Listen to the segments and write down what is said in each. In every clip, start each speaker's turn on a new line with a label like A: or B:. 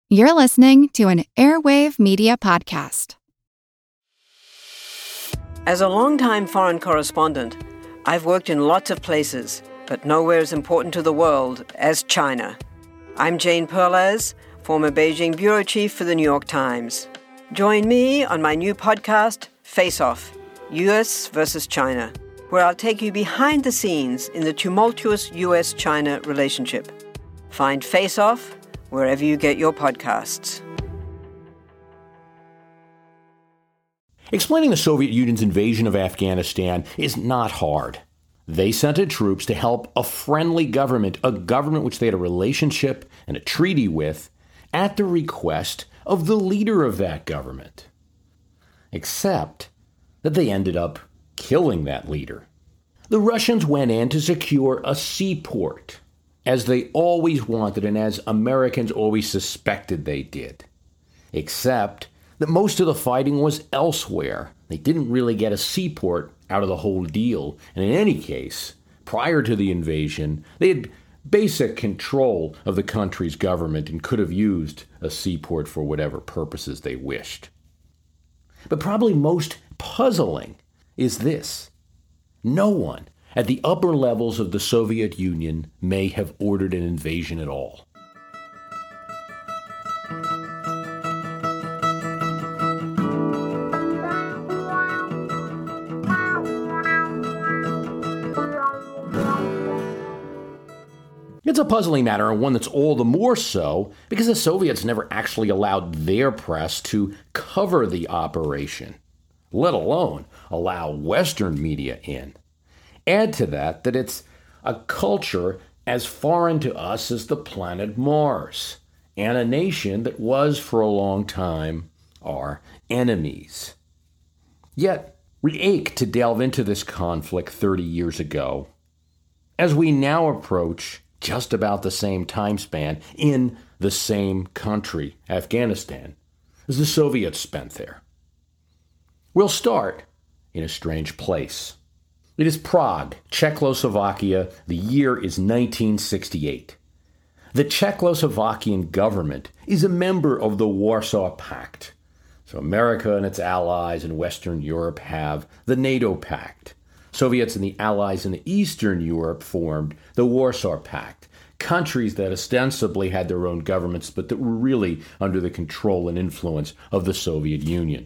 A: You're listening to an Airwave Media Podcast.
B: As a longtime foreign correspondent, I've worked in lots of places, but nowhere as important to the world as China. I'm Jane Perlez, former Beijing bureau chief for the New York Times. Join me on my new podcast, Face Off, U.S. versus China, where I'll take you behind the scenes in the tumultuous U.S.-China relationship. Find Face Off wherever you get your podcasts.
C: Explaining the Soviet Union's invasion of Afghanistan is not hard. They sent in troops to help a friendly government, a government which they had a relationship and a treaty with, at the request of the leader of that government. Except that they ended up killing that leader. The Russians went in to secure a seaport, as they always wanted and as Americans always suspected they did. Except that most of the fighting was elsewhere. They didn't really get a seaport out of the whole deal. And in any case, prior to the invasion, they had basic control of the country's government and could have used a seaport for whatever purposes they wished. But probably most puzzling is this. No one at the upper levels of the Soviet Union may have ordered an invasion at all. It's a puzzling matter, and one that's all the more so because the Soviets never actually allowed their press to cover the operation, let alone allow Western media in. Add to that it's a culture as foreign to us as the planet Mars, and a nation that was for a long time our enemies. Yet, we ache to delve into this conflict 30 years ago, as we now approach just about the same time span in the same country, Afghanistan, as the Soviets spent there. We'll start in a strange place. It is Prague, Czechoslovakia. The year is 1968. The Czechoslovakian government is a member of the Warsaw Pact. So America and its allies in Western Europe have the NATO Pact. Soviets and the allies in Eastern Europe formed the Warsaw Pact, countries that ostensibly had their own governments but that were really under the control and influence of the Soviet Union.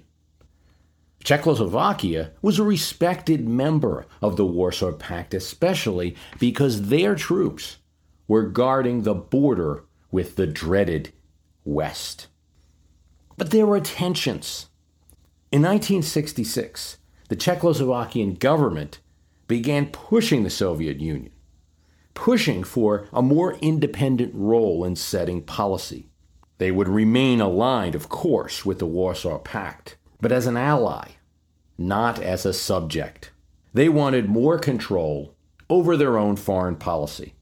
C: Czechoslovakia was a respected member of the Warsaw Pact, especially because their troops were guarding the border with the dreaded West. But there were tensions. In 1966, the Czechoslovakian government began pushing the Soviet Union, pushing for a more independent role in setting policy. They would remain aligned, of course, with the Warsaw Pact, but as an ally, not as a subject. They wanted more control over their own foreign policy.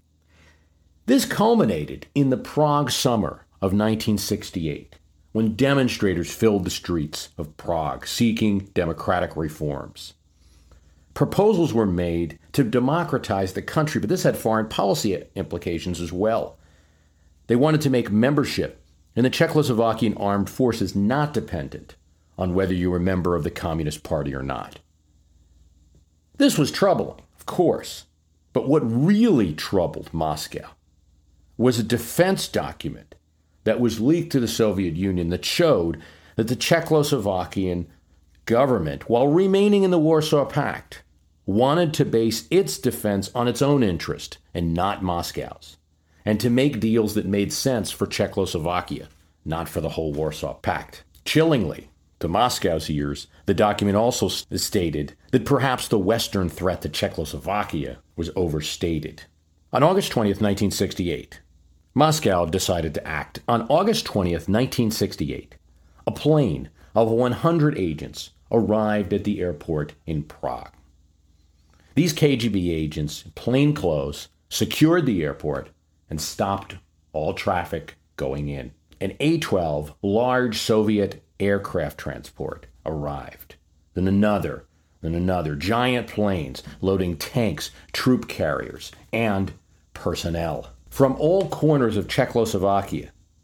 C: This culminated in the Prague summer of 1968, when demonstrators filled the streets of Prague seeking democratic reforms. Proposals were made to democratize the country, but this had foreign policy implications as well. They wanted to make membership in the Czechoslovakian armed forces not dependent on whether you were a member of the Communist Party or not. This was troubling, of course, but what really troubled Moscow was a defense document that was leaked to the Soviet Union that showed that the Czechoslovakian government, while remaining in the Warsaw Pact, wanted to base its defense on its own interest and not Moscow's, and to make deals that made sense for Czechoslovakia, not for the whole Warsaw Pact. Chillingly, to Moscow's ears, the document also stated that perhaps the Western threat to Czechoslovakia was overstated. On August 20th, 1968, Moscow decided to act. On August 20th, 1968, a plane of 100 agents arrived at the airport in Prague. These KGB agents, in plain clothes, secured the airport and stopped all traffic going in. An A-12 large Soviet aircraft transport arrived. Then another, giant planes loading tanks, troop carriers, and personnel. From all corners of Czechoslovakia,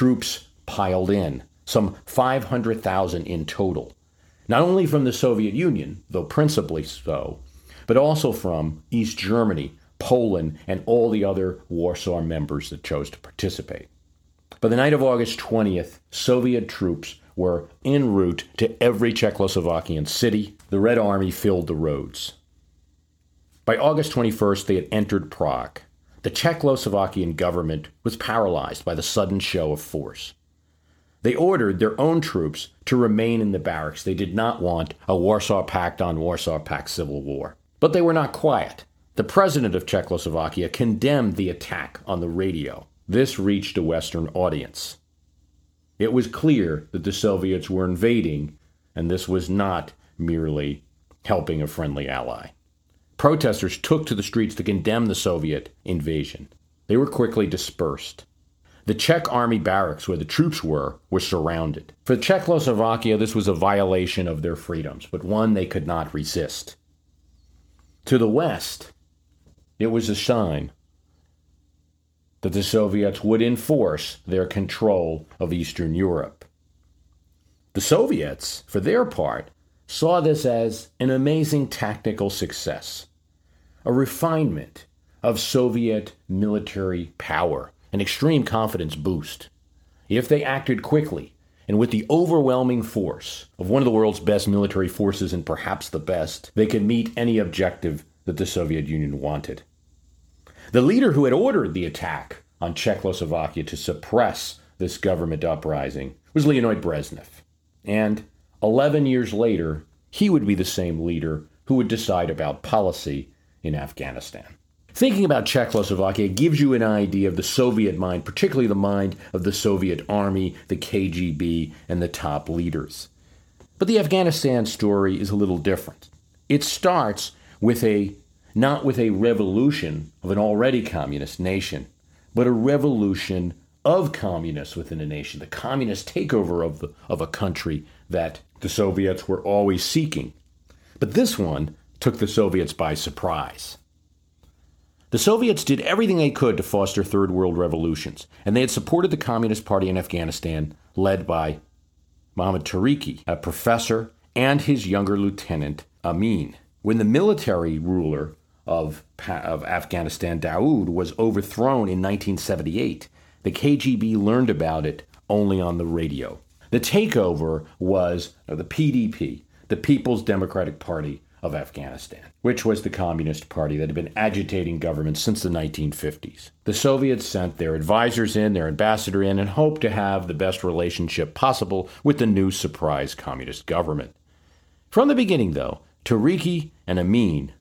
C: troops piled in, some 500,000 in total, not only from the Soviet Union, though principally so, but also from East Germany, Poland, and all the other Warsaw members that chose to participate. By the night of August 20th, Soviet troops were en route to every Czechoslovakian city. The Red Army filled the roads. By August 21st, they had entered Prague. The Czechoslovakian government was paralyzed by the sudden show of force. They ordered their own troops to remain in the barracks. They did not want a Warsaw Pact on Warsaw Pact civil war. But they were not quiet. The president of Czechoslovakia condemned the attack on the radio. This reached a Western audience. It was clear that the Soviets were invading, and this was not merely helping a friendly ally. Protesters took to the streets to condemn the Soviet invasion. They were quickly dispersed. The Czech army barracks where the troops were surrounded. For Czechoslovakia, this was a violation of their freedoms, but one they could not resist. To the west, it was a sign that the Soviets would enforce their control of Eastern Europe. The Soviets, for their part, saw this as an amazing tactical success, a refinement of Soviet military power, an extreme confidence boost. If they acted quickly and with the overwhelming force of one of the world's best military forces and perhaps the best, they could meet any objective that the Soviet Union wanted. The leader who had ordered the attack on Czechoslovakia to suppress this government uprising was Leonid Brezhnev. And 11 years later, he would be the same leader who would decide about policy in Afghanistan. Thinking about Czechoslovakia gives you an idea of the Soviet mind, particularly the mind of the Soviet army, the KGB, and the top leaders. But the Afghanistan story is a little different. It starts with not with a revolution of an already communist nation, but a revolution of communists within a nation, the communist takeover of a country that the Soviets were always seeking. But this one took the Soviets by surprise. The Soviets did everything they could to foster third world revolutions, and they had supported the Communist Party in Afghanistan, led by Mohammad Tariqi, a professor, and his younger lieutenant, Amin. When the military ruler of Afghanistan, Daoud, was overthrown in 1978, the KGB learned about it only on the radio. The takeover was the PDP, the People's Democratic Party of Afghanistan, which was the communist party that had been agitating government since the 1950s. The Soviets sent their advisors in, their ambassador in, and hoped to have the best relationship possible with the new surprise communist government. From the beginning, though, Tariqi and Amin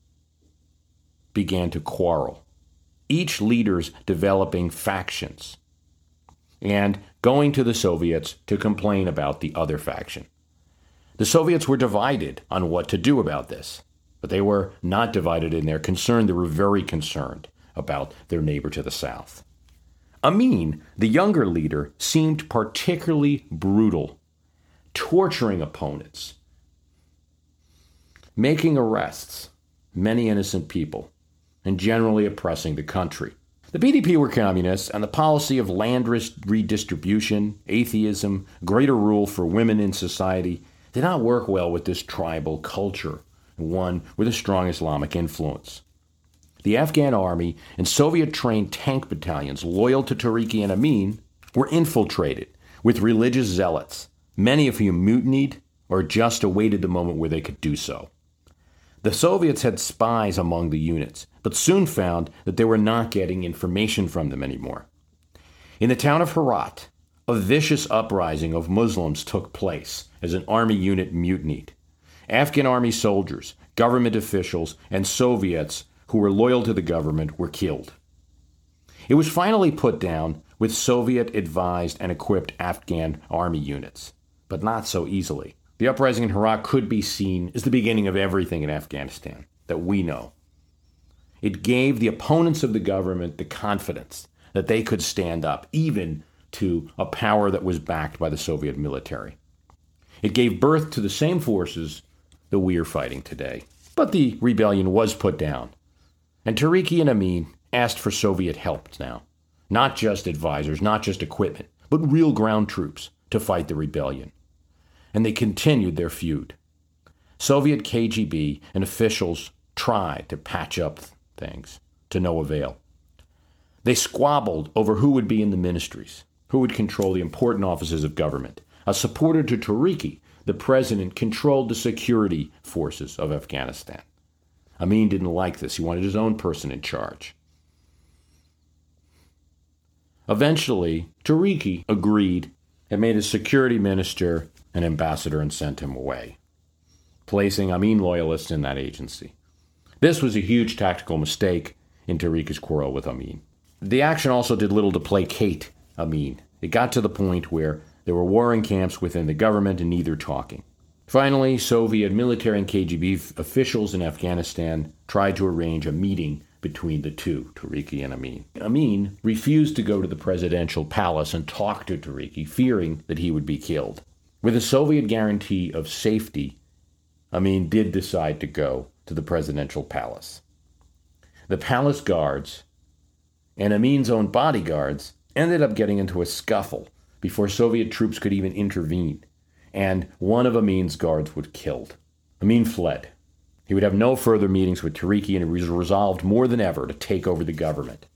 C: began to quarrel, each leaders developing factions and going to the Soviets to complain about the other faction. The Soviets were divided on what to do about this, but they were not divided in their concern. They were very concerned about their neighbor to the south. Amin, the younger leader, seemed particularly brutal, torturing opponents, making arrests, many innocent people, and generally oppressing the country. The PDP were communists, and the policy of land redistribution, atheism, greater rule for women in society did not work well with this tribal culture, one with a strong Islamic influence. The Afghan army and Soviet-trained tank battalions loyal to Tariqi and Amin were infiltrated with religious zealots, many of whom mutinied or just awaited the moment where they could do so. The Soviets had spies among the units, but soon found that they were not getting information from them anymore. In the town of Herat, a vicious uprising of Muslims took place as an army unit mutinied. Afghan army soldiers, government officials, and Soviets who were loyal to the government were killed. It was finally put down with Soviet-advised and equipped Afghan army units, but not so easily. The uprising in Herat could be seen as the beginning of everything in Afghanistan that we know. It gave the opponents of the government the confidence that they could stand up, even to a power that was backed by the Soviet military. It gave birth to the same forces that we are fighting today. But the rebellion was put down, and Tariqi and Amin asked for Soviet help now. Not just advisors, not just equipment, but real ground troops to fight the rebellion. And they continued their feud. Soviet KGB and officials tried to patch up things to no avail. They squabbled over who would be in the ministries, who would control the important offices of government. A supporter to Tariqi, the president controlled the security forces of Afghanistan. Amin didn't like this. He wanted his own person in charge. Eventually, Tariqi agreed and made his security minister an ambassador and sent him away, placing Amin loyalists in that agency. This was a huge tactical mistake in Tariqi's quarrel with Amin. The action also did little to placate Amin. It got to the point where there were warring camps within the government and neither talking. Finally, Soviet military and KGB officials in Afghanistan tried to arrange a meeting between the two, Tariqi and Amin. Amin refused to go to the presidential palace and talk to Tariqi, fearing that he would be killed. With a Soviet guarantee of safety, Amin did decide to go to the presidential palace. The palace guards and Amin's own bodyguards ended up getting into a scuffle before Soviet troops could even intervene, and one of Amin's guards was killed. Amin fled. He would have no further meetings with Tariqi, and he was resolved more than ever to take over the government.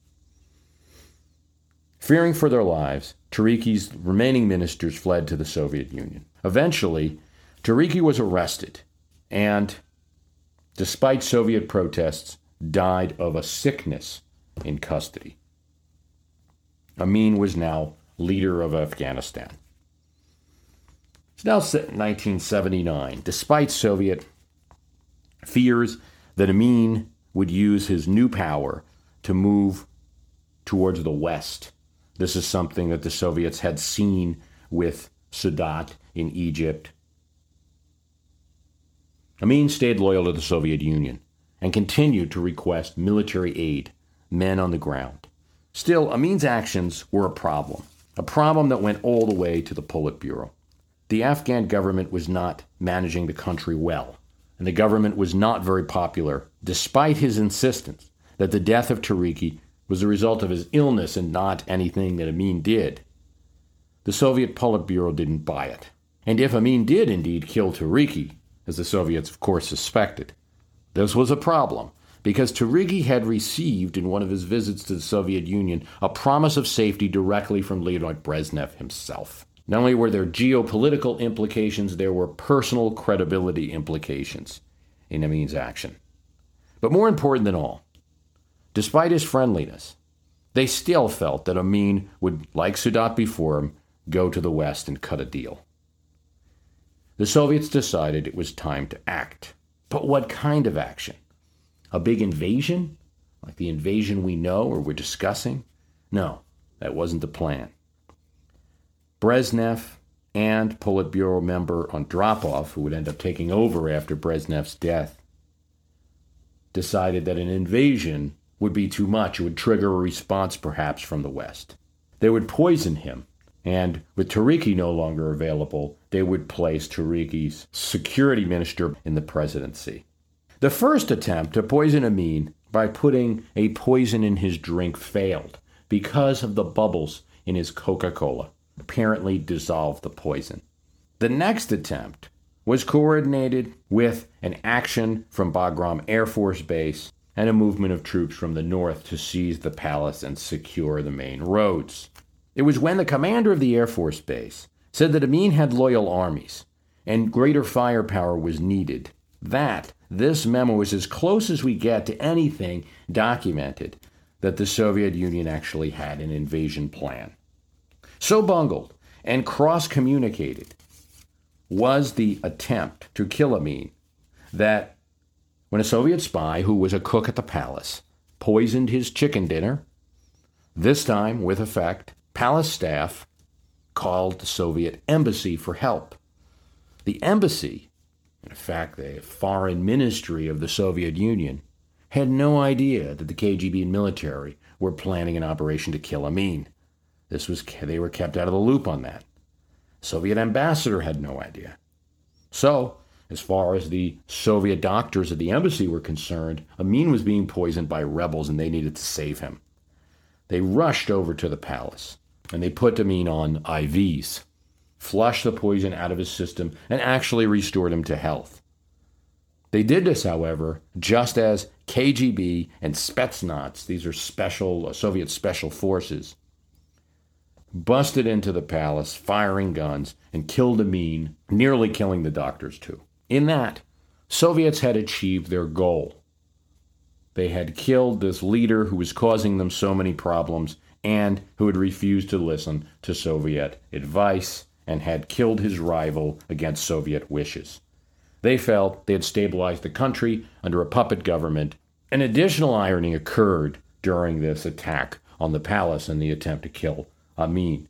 C: Fearing for their lives, Tariqi's remaining ministers fled to the Soviet Union. Eventually, Tariqi was arrested and, despite Soviet protests, died of a sickness in custody. Amin was now leader of Afghanistan. It's now 1979. Despite Soviet fears that Amin would use his new power to move towards the West. This is something that the Soviets had seen with Sadat in Egypt. Amin stayed loyal to the Soviet Union and continued to request military aid, men on the ground. Still, Amin's actions were a problem that went all the way to the Politburo. The Afghan government was not managing the country well, and the government was not very popular, despite his insistence that the death of Tariqi was the result of his illness and not anything that Amin did. The Soviet Politburo didn't buy it. And if Amin did indeed kill Tariqi, as the Soviets of course suspected, this was a problem, because Tariqi had received in one of his visits to the Soviet Union a promise of safety directly from Leonid Brezhnev himself. Not only were there geopolitical implications, there were personal credibility implications in Amin's action. But more important than all, despite his friendliness, they still felt that Amin would, like Sadat before him, go to the West and cut a deal. The Soviets decided it was time to act. But what kind of action? A big invasion? Like the invasion we know or we're discussing? No, that wasn't the plan. Brezhnev and Politburo member Andropov, who would end up taking over after Brezhnev's death, decided that an invasion would be too much. It would trigger a response perhaps from the West. They would poison him, and with Tariqi no longer available, they would place Tariqi's security minister in the presidency. The first attempt to poison Amin by putting a poison in his drink failed because of the bubbles in his Coca-Cola apparently dissolved the poison. The next attempt was coordinated with an action from Bagram Air Force Base and a movement of troops from the north to seize the palace and secure the main roads. It was when the commander of the Air Force Base said that Amin had loyal armies and greater firepower was needed that this memo was as close as we get to anything documented that the Soviet Union actually had an invasion plan. So bungled and cross-communicated was the attempt to kill Amin that when a Soviet spy who was a cook at the palace poisoned his chicken dinner, this time with effect, palace staff called the Soviet embassy for help. The embassy, in fact the foreign ministry of the Soviet Union, had no idea that the KGB and military were planning an operation to kill Amin. They were kept out of the loop on that. The Soviet ambassador had no idea. So, as far as the Soviet doctors at the embassy were concerned, Amin was being poisoned by rebels and they needed to save him. They rushed over to the palace, And they put Amin on IVs, flushed the poison out of his system, and actually restored him to health. They did this, however, just as KGB and Spetsnaz, these are Soviet special forces, busted into the palace, firing guns, and killed Amin, nearly killing the doctors too. In that, Soviets had achieved their goal. They had killed this leader who was causing them so many problems and who had refused to listen to Soviet advice and had killed his rival against Soviet wishes. They felt they had stabilized the country under a puppet government. An additional irony occurred during this attack on the palace and the attempt to kill Amin.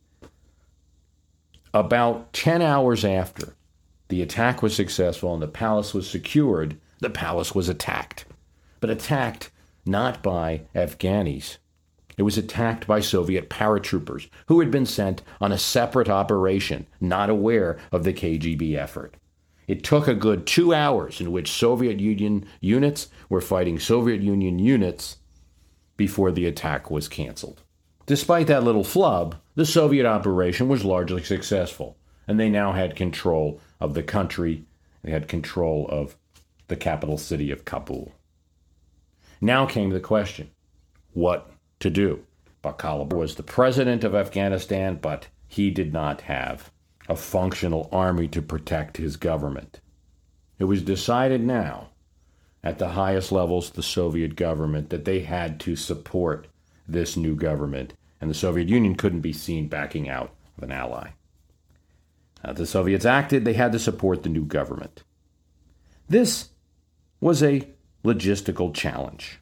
C: About 10 hours after the attack was successful and the palace was secured, the palace was attacked. But attacked not by Afghanis. It was attacked by Soviet paratroopers who had been sent on a separate operation, not aware of the KGB effort. It took a good 2 hours in which Soviet Union units were fighting Soviet Union units before the attack was canceled. Despite that little flub, the Soviet operation was largely successful, and they now had control of the country. They had control of the capital city of Kabul. Now came the question, what to do? Bakalov was the president of Afghanistan, but he did not have a functional army to protect his government. It was decided now, at the highest levels of the Soviet government, that they had to support this new government, and the Soviet Union couldn't be seen backing out of an ally. As the Soviets acted, they had to support the new government. This was a logistical challenge.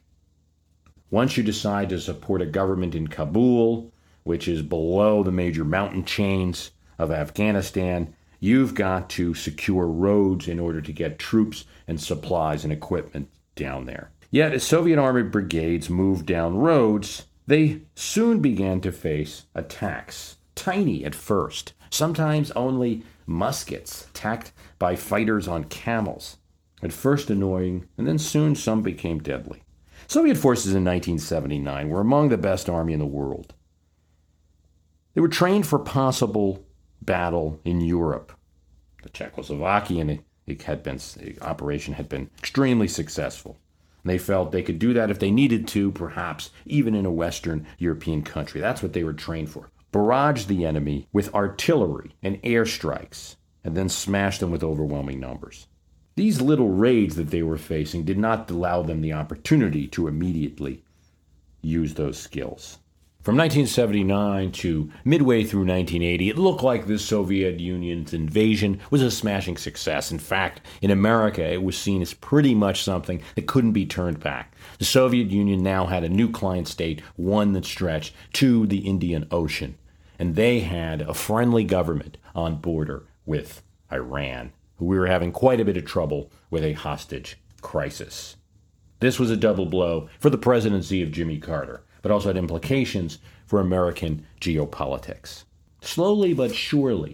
C: Once you decide to support a government in Kabul, which is below the major mountain chains of Afghanistan, you've got to secure roads in order to get troops and supplies and equipment down there. Yet, as Soviet armored brigades moved down roads, they soon began to face attacks, tiny at first, sometimes only muskets attacked by fighters on camels. At first annoying, and then soon some became deadly. Soviet forces in 1979 were among the best army in the world. They were trained for possible battle in Europe. The Czechoslovakian operation had been extremely successful. And they felt they could do that if they needed to, perhaps even in a Western European country. That's what they were trained for. Barrage the enemy with artillery and airstrikes, and then smash them with overwhelming numbers. These little raids that they were facing did not allow them the opportunity to immediately use those skills. From 1979 to midway through 1980, it looked like the Soviet Union's invasion was a smashing success. In fact, in America, it was seen as pretty much something that couldn't be turned back. The Soviet Union now had a new client state, one that stretched to the Indian Ocean, and they had a friendly government on border with Iran, who we were having quite a bit of trouble with a hostage crisis. This was a double blow for the presidency of Jimmy Carter, but also had implications for American geopolitics. Slowly but surely,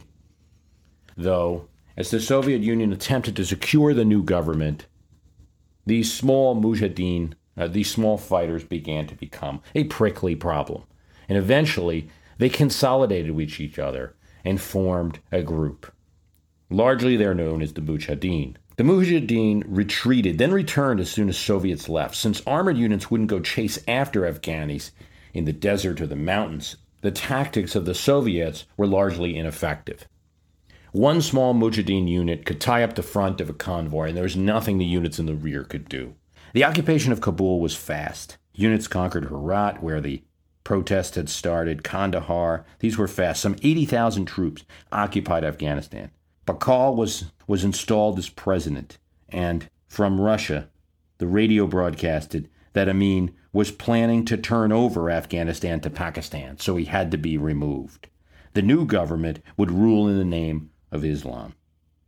C: though, as the Soviet Union attempted to secure the new government, these small mujahideen, these small fighters began to become a prickly problem. And eventually, they consolidated with each other and formed a group. Largely, they're known as the Mujahideen. The Mujahideen retreated, then returned as soon as Soviets left. Since armored units wouldn't go chase after Afghanis in the desert or the mountains, the tactics of the Soviets were largely ineffective. One small Mujahideen unit could tie up the front of a convoy, and there was nothing the units in the rear could do. The occupation of Kabul was fast. Units conquered Herat, where the protests had started, Kandahar. These were fast. Some 80,000 troops occupied Afghanistan. Baikal was installed as president, and from Russia, the radio broadcasted that Amin was planning to turn over Afghanistan to Pakistan, so he had to be removed. The new government would rule in the name of Islam.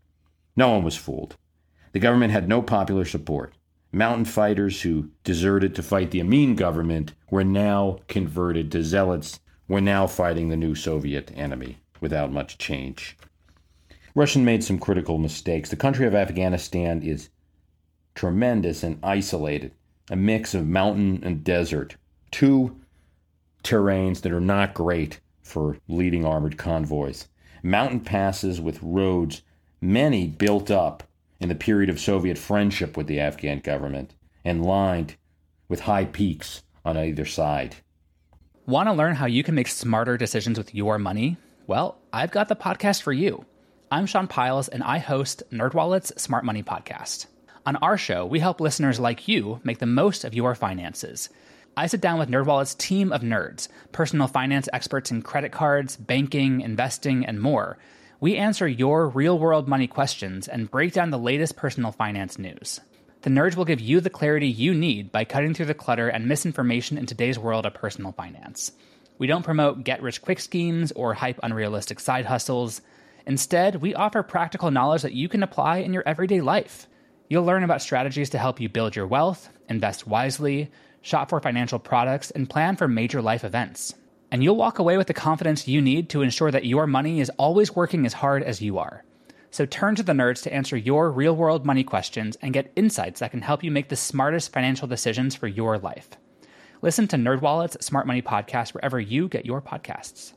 C: No one was fooled. The government had no popular support. Mountain fighters who deserted to fight the Amin government were now converted to zealots, were now fighting the new Soviet enemy without much change. Russia made some critical mistakes. The country of Afghanistan is tremendous and isolated, a mix of mountain and desert, two terrains that are not great for leading armored convoys. Mountain passes with roads, many built up in the period of Soviet friendship with the Afghan government, and lined with high peaks on either side.
D: Want to learn how you can make smarter decisions with your money? Well, I've got the podcast for you. I'm Sean Piles, and I host NerdWallet's Smart Money Podcast. On our show, we help listeners like you make the most of your finances. I sit down with NerdWallet's team of nerds, personal finance experts in credit cards, banking, investing, and more. We answer your real-world money questions and break down the latest personal finance news. The nerds will give you the clarity you need by cutting through the clutter and misinformation in today's world of personal finance. We don't promote get-rich-quick schemes or hype unrealistic side hustles. Instead, we offer practical knowledge that you can apply in your everyday life. You'll learn about strategies to help you build your wealth, invest wisely, shop for financial products, and plan for major life events. And you'll walk away with the confidence you need to ensure that your money is always working as hard as you are. So turn to the nerds to answer your real-world money questions and get insights that can help you make the smartest financial decisions for your life. Listen to NerdWallet's Smart Money Podcast wherever you get your podcasts.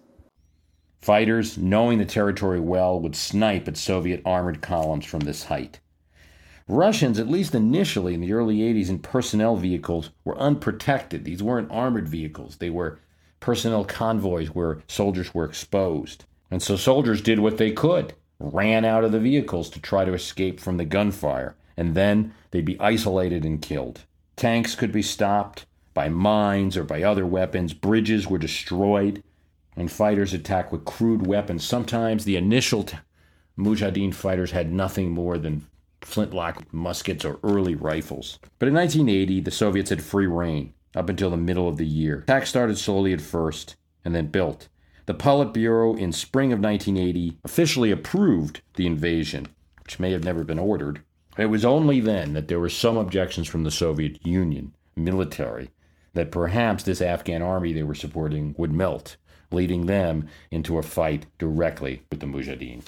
C: Fighters, knowing the territory well, would snipe at Soviet armored columns from this height. Russians, at least initially in the early 80s, in personnel vehicles were unprotected. These weren't armored vehicles. They were personnel convoys where soldiers were exposed. And so soldiers did what they could, ran out of the vehicles to try to escape from the gunfire, and then they'd be isolated and killed. Tanks could be stopped by mines or by other weapons. Bridges were destroyed, and fighters attacked with crude weapons. Sometimes the initial Mujahideen fighters had nothing more than flintlock muskets or early rifles. But in 1980, the Soviets had free rein up until the middle of the year. Attacks started slowly at first and then built. The Politburo in spring of 1980 officially approved the invasion, which may have never been ordered. It was only then that there were some objections from the Soviet Union military that perhaps this Afghan army they were supporting would melt, leading them into a fight directly with the Mujahideen.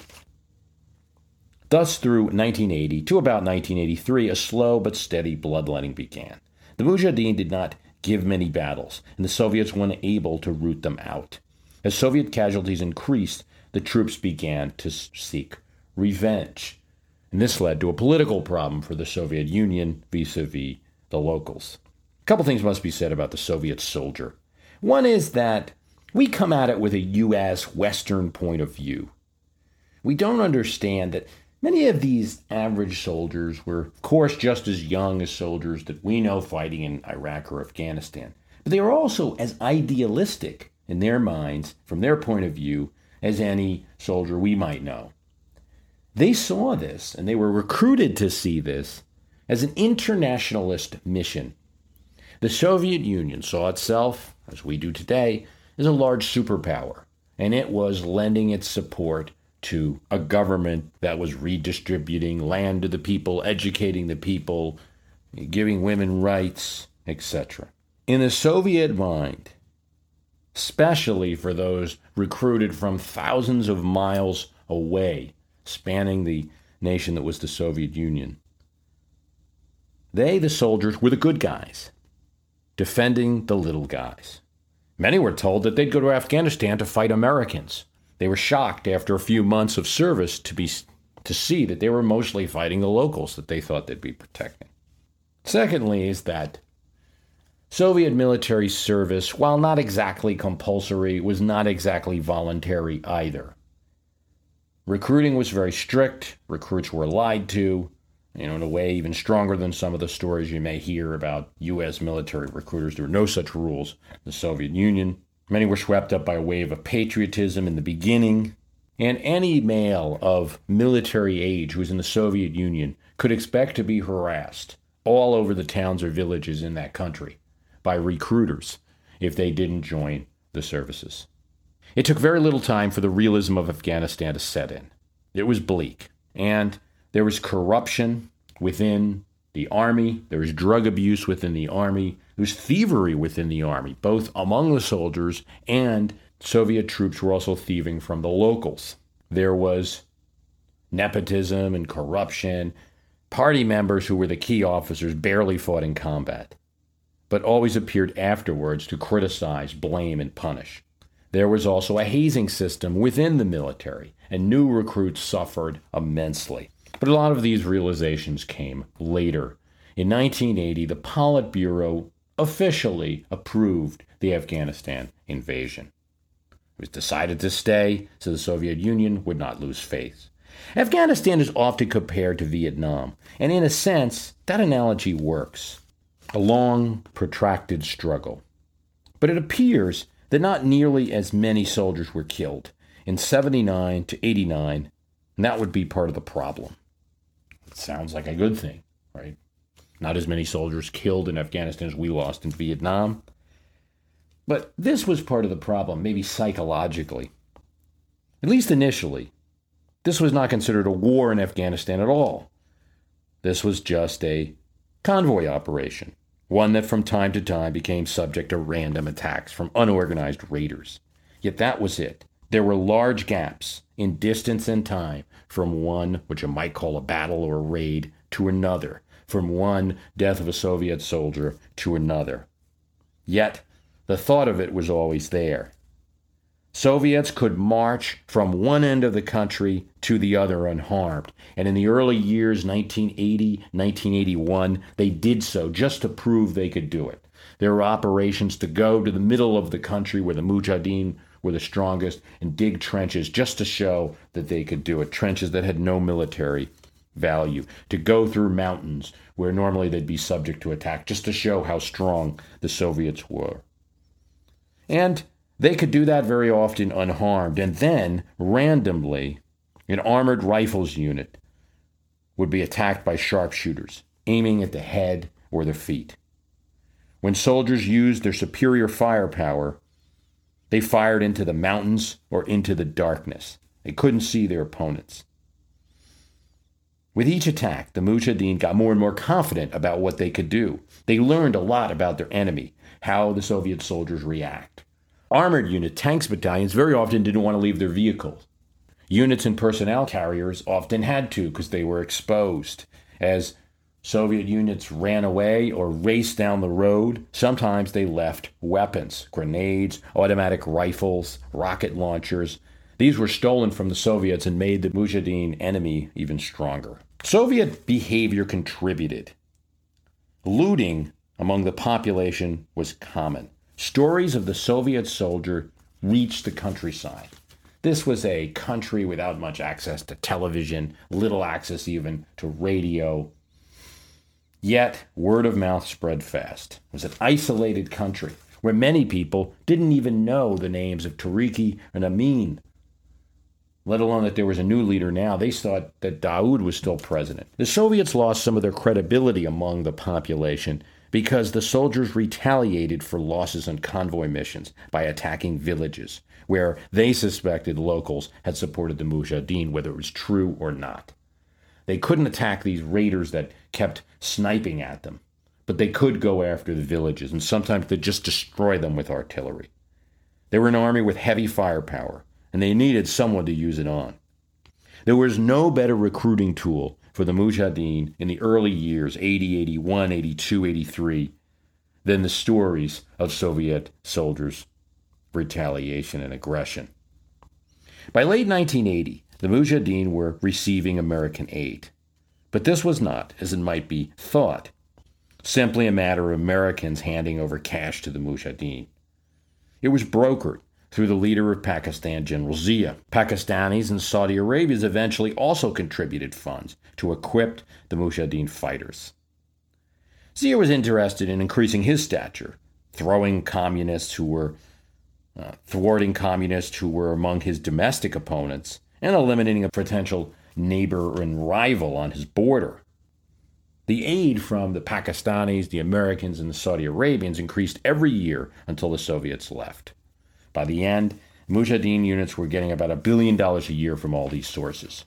C: Thus, through 1980 to about 1983, a slow but steady bloodletting began. The Mujahideen did not give many battles, and the Soviets were unable to root them out. As Soviet casualties increased, the troops began to seek revenge, and this led to a political problem for the Soviet Union vis-a-vis the locals. A couple things must be said about the Soviet soldier. One is that we come at it with a U.S. Western point of view. We don't understand that many of these average soldiers were, of course, just as young as soldiers that we know fighting in Iraq or Afghanistan. But they were also as idealistic in their minds, from their point of view, as any soldier we might know. They saw this, and they were recruited to see this, as an internationalist mission. The Soviet Union saw itself, as we do today, as a large superpower, and it was lending its support to a government that was redistributing land to the people, educating the people, giving women rights, etc. In the Soviet mind, especially for those recruited from thousands of miles away, spanning the nation that was the Soviet Union, they, the soldiers, were the good guys, defending the little guys. Many were told that they'd go to Afghanistan to fight Americans. They were shocked after a few months of service to see that they were mostly fighting the locals that they thought they'd be protecting. Secondly is that Soviet military service, while not exactly compulsory, was not exactly voluntary either. Recruiting was very strict. Recruits were lied to, in a way even stronger than some of the stories you may hear about U.S. military recruiters. There were no such rules in the Soviet Union. Many were swept up by a wave of patriotism in the beginning, and any male of military age who was in the Soviet Union could expect to be harassed all over the towns or villages in that country by recruiters if they didn't join the services. It took very little time for the realism of Afghanistan to set in. It was bleak, and there was corruption within the army, there was drug abuse within the army, there was thievery within the army, both among the soldiers, and Soviet troops were also thieving from the locals. There was nepotism and corruption. Party members who were the key officers barely fought in combat, but always appeared afterwards to criticize, blame, and punish. There was also a hazing system within the military, and new recruits suffered immensely. But a lot of these realizations came later. In 1980, the Politburo officially approved the Afghanistan invasion. It was decided to stay so the Soviet Union would not lose face. Afghanistan is often compared to Vietnam, and in a sense, that analogy works. A long, protracted struggle. But it appears that not nearly as many soldiers were killed in 79 to 89, and that would be part of the problem. It sounds like a good thing, right? Not as many soldiers killed in Afghanistan as we lost in Vietnam. But this was part of the problem, maybe psychologically. At least initially. This was not considered a war in Afghanistan at all. This was just a convoy operation, one that from time to time became subject to random attacks from unorganized raiders. Yet that was it. There were large gaps in distance and time from one, which you might call a battle or a raid, to another, from one death of a Soviet soldier to another. Yet the thought of it was always there. Soviets could march from one end of the country to the other unharmed. And in the early years, 1980, 1981, they did so just to prove they could do it. There were operations to go to the middle of the country where the Mujahideen were the strongest and dig trenches just to show that they could do it, trenches that had no military value, to go through mountains where normally they'd be subject to attack just to show how strong the Soviets were. And they could do that very often unharmed, and then, randomly, an armored rifles unit would be attacked by sharpshooters, aiming at the head or the feet. When soldiers used their superior firepower, they fired into the mountains or into the darkness. They couldn't see their opponents. With each attack, the Mujahideen got more and more confident about what they could do. They learned a lot about their enemy, how the Soviet soldiers react. Armored unit tanks battalions very often didn't want to leave their vehicles. Units and personnel carriers often had to because they were exposed. As Soviet units ran away or raced down the road, sometimes they left weapons, grenades, automatic rifles, rocket launchers. These were stolen from the Soviets and made the Mujahideen enemy even stronger. Soviet behavior contributed. Looting among the population was common. Stories of the Soviet soldier reached the countryside. This was a country without much access to television, little access even to radio. Yet, word of mouth spread fast. It was an isolated country where many people didn't even know the names of Tariki and Amin, let alone that there was a new leader now. They thought that Daoud was still president. The Soviets lost some of their credibility among the population because the soldiers retaliated for losses on convoy missions by attacking villages where they suspected locals had supported the Mujahideen, whether it was true or not. They couldn't attack these raiders that kept sniping at them, but they could go after the villages, and sometimes they'd just destroy them with artillery. They were an army with heavy firepower, and they needed someone to use it on. There was no better recruiting tool for the Mujahideen in the early years, 80, 81, 82, 83, than the stories of Soviet soldiers' retaliation and aggression. By late 1980, the Mujahideen were receiving American aid. But this was not, as it might be thought, simply a matter of Americans handing over cash to the Mujahideen. It was brokered through the leader of Pakistan, General Zia. Pakistanis and Saudi Arabians eventually also contributed funds to equip the Mujahideen fighters. Zia was interested in increasing his stature, thwarting communists who were among his domestic opponents, and eliminating a potential neighbor and rival on his border. The aid from the Pakistanis, the Americans, and the Saudi Arabians increased every year until the Soviets left. By the end, Mujahideen units were getting about $1 billion a year from all these sources.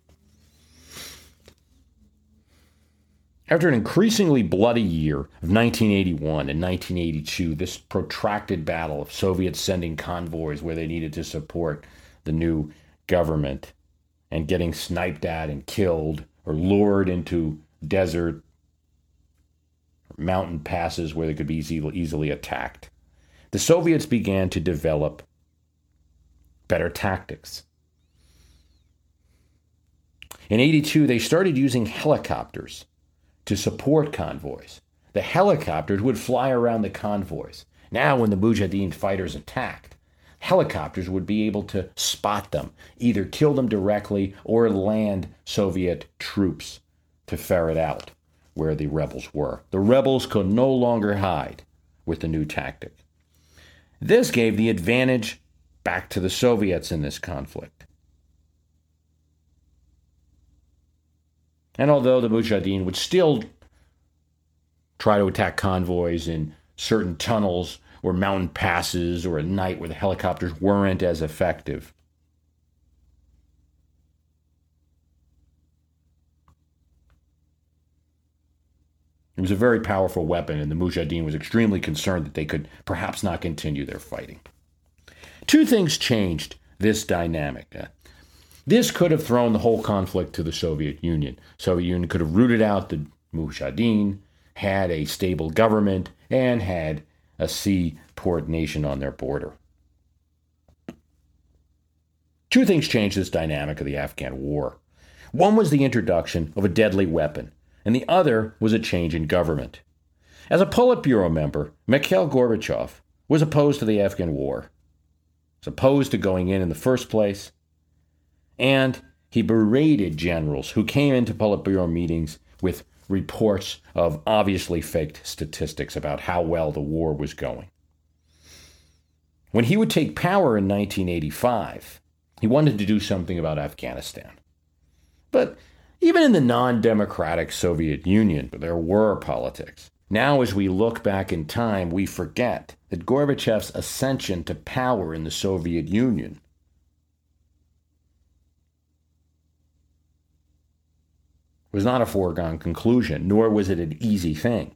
C: After an increasingly bloody year of 1981 and 1982, this protracted battle of Soviets sending convoys where they needed to support the new government and getting sniped at and killed or lured into desert or mountain passes where they could be easily attacked, the Soviets began to develop better tactics. In 82, they started using helicopters to support convoys. The helicopters would fly around the convoys. Now, when the Mujahideen fighters attacked, helicopters would be able to spot them, either kill them directly or land Soviet troops to ferret out where the rebels were. The rebels could no longer hide with the new tactic. This gave the advantage back to the Soviets in this conflict. And although the Mujahideen would still try to attack convoys in certain tunnels or mountain passes or at night where the helicopters weren't as effective, it was a very powerful weapon, and the Mujahideen was extremely concerned that they could perhaps not continue their fighting. Two things changed this dynamic. This could have thrown the whole conflict to the Soviet Union. Soviet Union could have rooted out the Mujahideen, had a stable government, and had a seaport nation on their border. Two things changed this dynamic of the Afghan war. One was the introduction of a deadly weapon, and the other was a change in government. As a Politburo member, Mikhail Gorbachev was opposed to the Afghan war, was opposed to going in the first place, and he berated generals who came into Politburo meetings with reports of obviously faked statistics about how well the war was going. When he would take power in 1985, he wanted to do something about Afghanistan. But even in the non-democratic Soviet Union, there were politics. Now, as we look back in time, we forget that Gorbachev's ascension to power in the Soviet Union was not a foregone conclusion, nor was it an easy thing.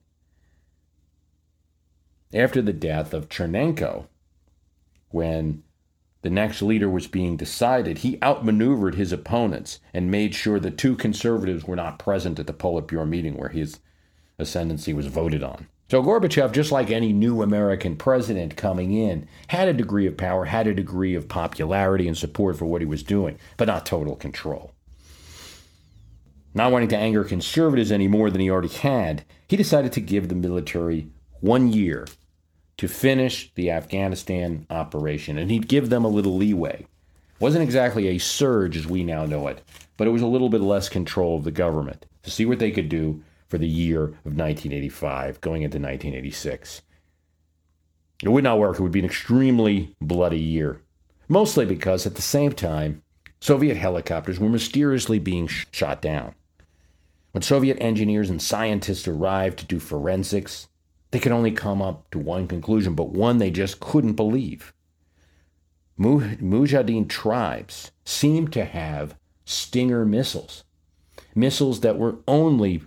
C: After the death of Chernenko, when the next leader was being decided, he outmaneuvered his opponents and made sure that two conservatives were not present at the Politburo meeting where his ascendancy was voted on. So Gorbachev, just like any new American president coming in, had a degree of power, had a degree of popularity and support for what he was doing, but not total control. Not wanting to anger conservatives any more than he already had, he decided to give the military 1 year to finish the Afghanistan operation, and he'd give them a little leeway. It wasn't exactly a surge as we now know it, but it was a little bit less control of the government to see what they could do for the year of 1985, going into 1986. It would not work. It would be an extremely bloody year, mostly because at the same time, Soviet helicopters were mysteriously being shot down. When Soviet engineers and scientists arrived to do forensics, they could only come up to one conclusion, but one they just couldn't believe. Mujahideen tribes seemed to have Stinger missiles, missiles that were only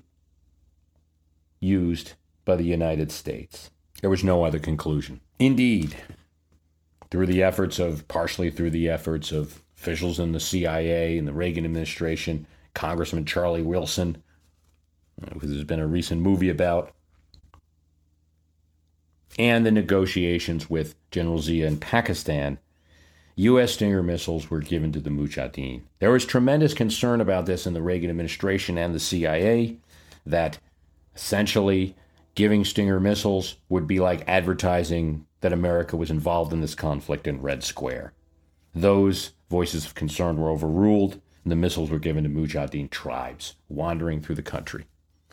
C: used by the United States. There was no other conclusion. Indeed, partially through the efforts of officials in the CIA and the Reagan administration, Congressman Charlie Wilson, who there's been a recent movie about, and the negotiations with General Zia in Pakistan, U.S. Stinger missiles were given to the Mujahideen. There was tremendous concern about this in the Reagan administration and the CIA, that essentially giving Stinger missiles would be like advertising that America was involved in this conflict in Red Square. Those voices of concern were overruled, and the missiles were given to Mujahideen tribes wandering through the country.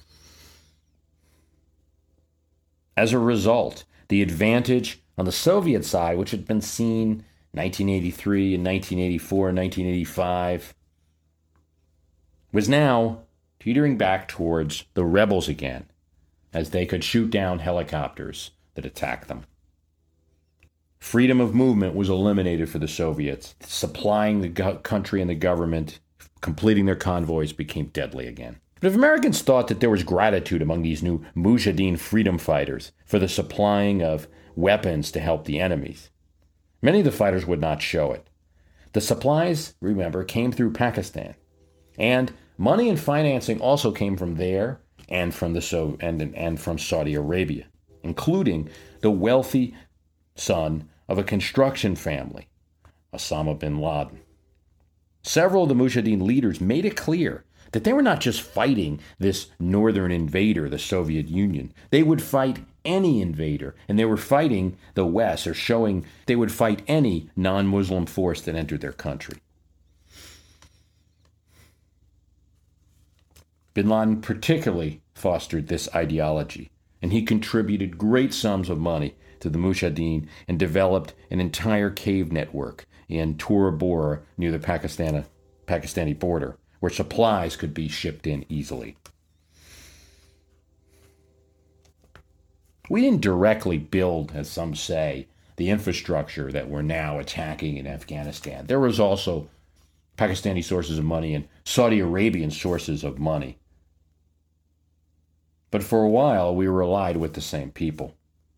C: As a result, the advantage on the Soviet side, which had been seen 1983 and 1984 and 1985, was now teetering back towards the rebels again, as they could shoot down helicopters that attacked them. Freedom of movement was eliminated for the Soviets. Supplying the country and the government, completing their convoys, became deadly again. But if Americans thought that there was gratitude among these new Mujahideen freedom fighters for the supplying of weapons to help the enemies, many of the fighters would not show it. The supplies, remember, came through Pakistan, and money and financing also came from there and from from Saudi Arabia, including the wealthy son of a construction family Osama bin Laden. Several of the Mujahideen leaders made it clear that they were not just fighting this northern invader, the Soviet Union. They would fight any invader, and they were fighting the West, or showing they would fight any non-Muslim force that entered their country. Bin Laden particularly fostered this ideology, and he contributed great sums of money to the Mujahideen and developed an entire cave network in Tora Bora near the Pakistani border, where supplies could be shipped in easily. We didn't directly build, as some say, the infrastructure that we're now attacking in Afghanistan. There was also Pakistani sources of money and Saudi Arabian sources of money. But for a while, we were allied with the same people.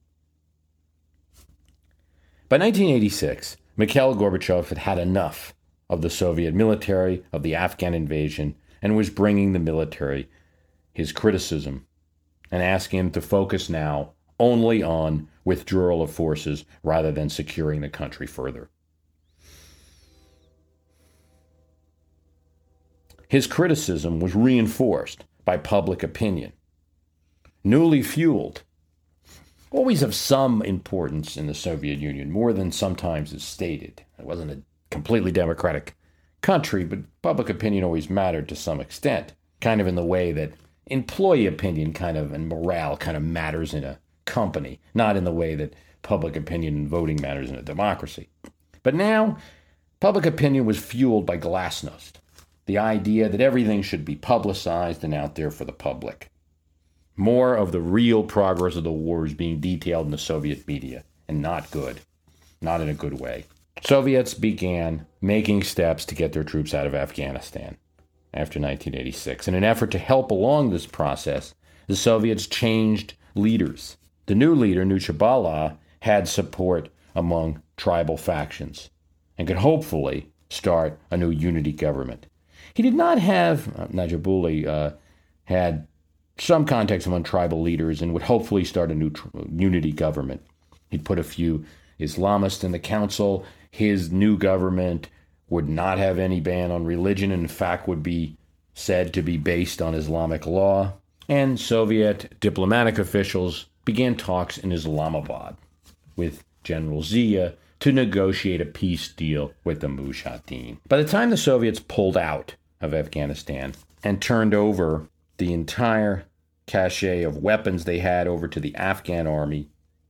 C: By 1986, Mikhail Gorbachev had had enough of the Soviet military, of the Afghan invasion, and was bringing the military his criticism and asking him to focus now only on withdrawal of forces rather than securing the country further. His criticism was reinforced by public opinion. Newly fueled, always of some importance in the Soviet Union, more than sometimes is stated. It wasn't a completely democratic country, but public opinion always mattered to some extent, kind of in the way that employee opinion and morale kind of matters in a company, not in the way that public opinion and voting matters in a democracy. But now, public opinion was fueled by glasnost, the idea that everything should be publicized and out there for the public. More of the real progress of the war is being detailed in the Soviet media, and not good, not in a good way. Soviets began making steps to get their troops out of Afghanistan after 1986. In an effort to help along this process, the Soviets changed leaders. The new leader, Najibullah, had support among tribal factions and could hopefully start a new unity government. He did not have, Najibullah had some contacts among tribal leaders and would hopefully start a new unity government. He'd put a few Islamists in the council. His new government would not have any ban on religion, and in fact would be said to be based on Islamic law. And Soviet diplomatic officials began talks in Islamabad with General Zia to negotiate a peace deal with the Mujahideen. By the time the Soviets pulled out of Afghanistan and turned over the entire cache of weapons they had over to the Afghan army,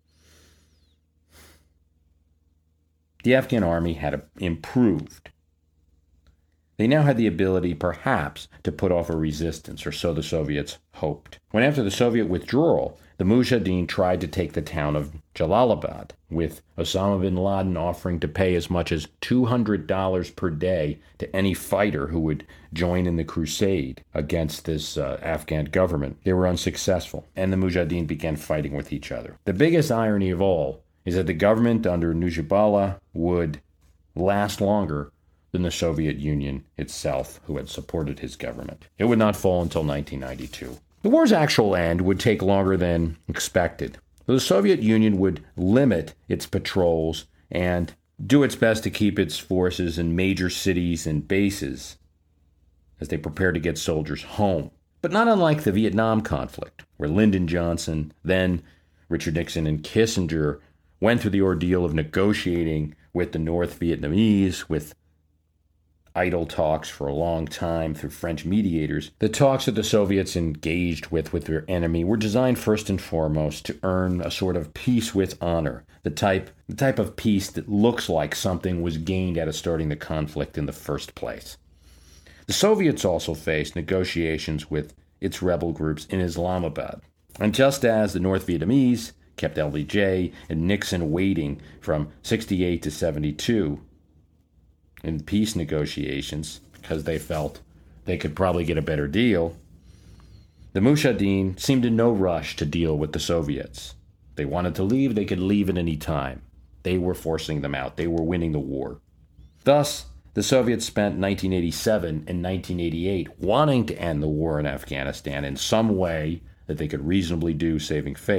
C: the Afghan army had improved. They now had the ability, perhaps, to put off a resistance, or so the Soviets hoped. When after the Soviet withdrawal, the Mujahideen tried to take the town of Jalalabad, with Osama bin Laden offering to pay as much as $200 per day to any fighter who would join in the crusade against this Afghan government. They were unsuccessful, and the Mujahideen began fighting with each other. The biggest irony of all is that the government under Najibullah would last longer than the Soviet Union itself, who had supported his government. It would not fall until 1992. The war's actual end would take longer than expected. The Soviet Union would limit its patrols and do its best to keep its forces in major cities and bases as they prepared to get soldiers home. But not unlike the Vietnam conflict, where Lyndon Johnson, then Richard Nixon, and Kissinger went through the ordeal of negotiating with the North Vietnamese, with idle talks for a long time through French mediators. The talks that the Soviets engaged with their enemy were designed first and foremost to earn a sort of peace with honor, the type of peace that looks like something was gained out of starting the conflict in the first place. The Soviets also faced negotiations with its rebel groups in Islamabad. And just as the North Vietnamese kept LBJ and Nixon waiting from 68 to 72 in peace negotiations because they felt they could probably get a better deal, the Mujahideen seemed in no rush to deal with the Soviets. They wanted to leave, they could leave at any time. They were forcing them out. They were winning the war. Thus, the Soviets spent 1987 and 1988 wanting to end the war in Afghanistan in some way that they could reasonably do saving face.